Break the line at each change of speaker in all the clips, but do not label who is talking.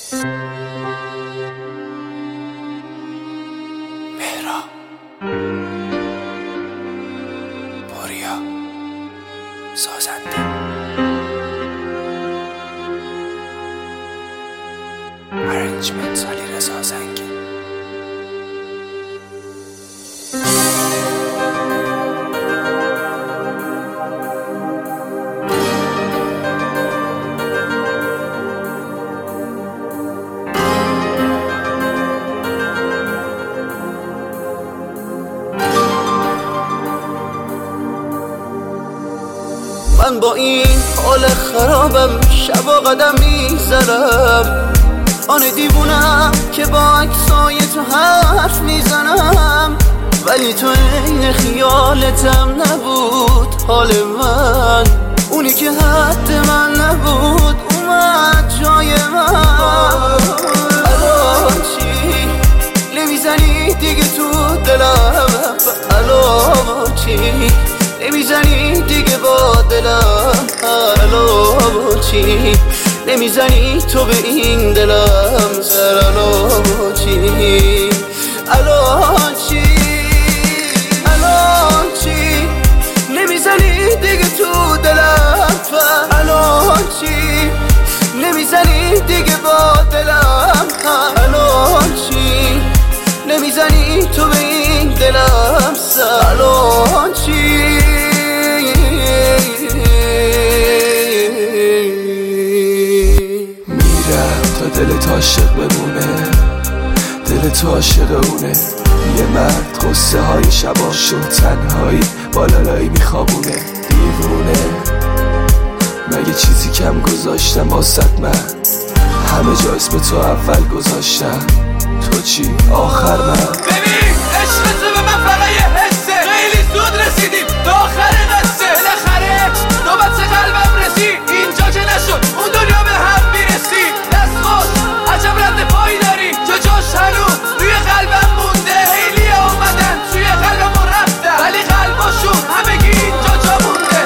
مهرا پوریا سازنده ارنجمنت علیرضا زنگی.
من با این حال خرابم شبا قدم میزنم، آن دیوونم که با عکسای تو حرف میزنم، ولی تو این خیالتم نبود حال من، اونی که حد من نبود اومد جای من. الان چی نمیزنی دیگه تو دلم، الان چی نمیزنی دیگه با دلم، الان چی نمیزنی تو به این دلم سر، الان چی الان چی الان چی نمیزنی دیگه تو دلم، الان چی نمیزنی دیگه با دلم، الان چی نمیزنی تو به این دلم سر، الان چی
دلت عاشق بمونه، دلت عاشق اونه، یه مرد قصه های شباشو تنهایی بالالایی میخوابونه. دیوونه مگه چیزی کم گذاشتم واسط من، همه جا اسم تو اول گذاشتم، تو چی آخر من.
ببین عشق تو به من فقط یه حسه، خیلی زود رسیدیم به آخر قصه، بالاخره نوبت قلبم رسید، اینجا که نشد اون دنیا به هم میرسید. عجب رد پایی داری که جاش هنوز روی قلبم مونده، خیلی اومدن توی قلبمون رفتن، ولی قلباشون همگی اینجا جا مونده.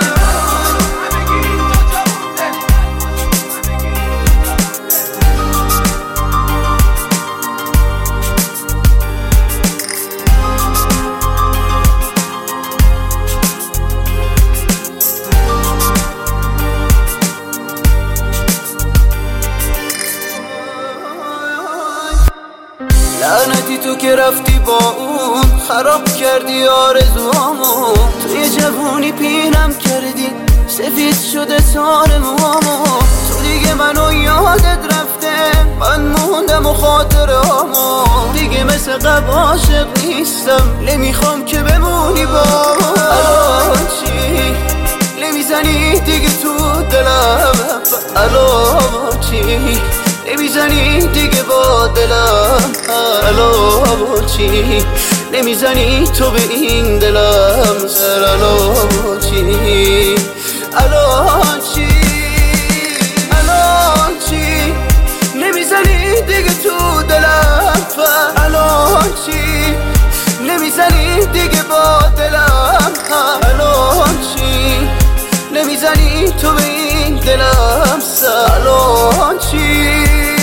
لعنتی تو که رفتی با اون، خراب کردی آرزوامو، توی جوونی پینم کردی سفید شده سار موامو، تو دیگه منو یادت رفته، من موندم و خاطرامو، دیگه مثل قبل عاشق نیستم، نمیخوام که بمونی با من. الان چی نمیزنی دیگه تو دلم، الان چی نمیزنی دیگه با دلم، الان چی نمیزنی تو به این دلم سر، الان چی الان چی الان چی نمیزنی دیگه تو دلم، الان چی نمیزنی دیگه با دلم، الان چی نمیزنی تو به این دلم سر، الان چی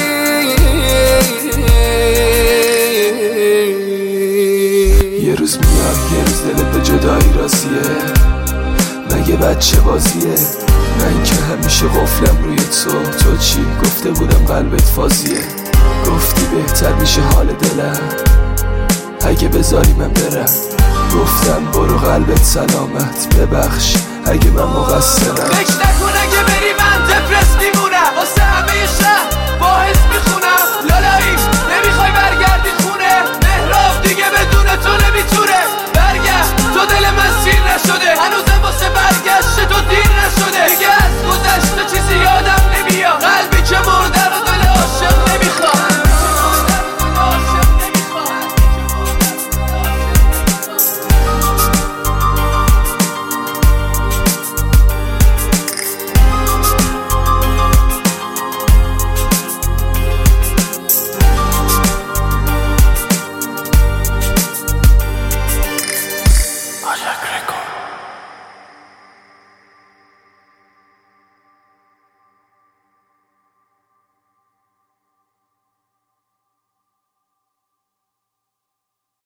یه روز میاد یه روز دلت به جدایی راضیه، مگه بچه بازیه، من که همیشه قفلم روی تو چی گفته بودم قلبت فازیه، گفتی بهتر میشه حال دلم اگه بذاری من برم، گفتم برو قلبت سلامت، ببخش اگه من مقصرم.